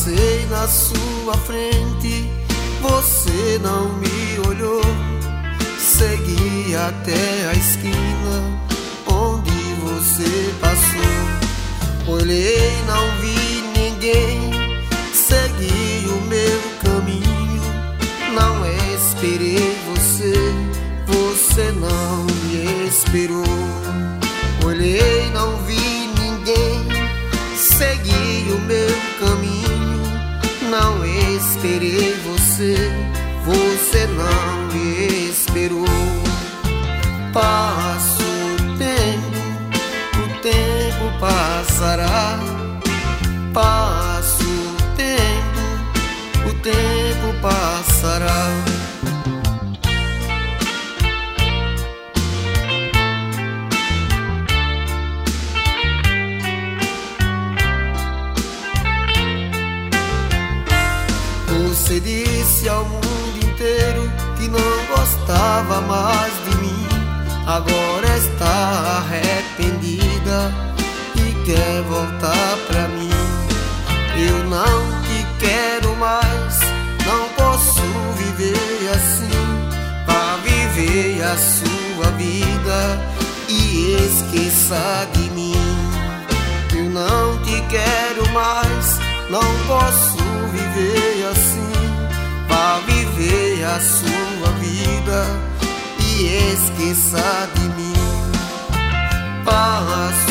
Passei na sua frente, você não me olhou. Segui até a esquina onde você passou. Olhei, não vi ninguém, segui o meu caminho. Não esperei você, você não me esperou. Olhei, não vi ninguém, segui o meu caminho. Não esperei você, você não me esperou. Passa o tempo passará. Passa o tempo passará. Você disse ao mundo inteiro que não gostava mais de mim. Agora está arrependida e quer voltar pra mim. Eu não te quero mais, não posso viver assim. Vá viver a sua vida e esqueça de mim. Eu não te quero mais, não posso viver assim. Vá viver a sua vida e esqueça de mim. Passa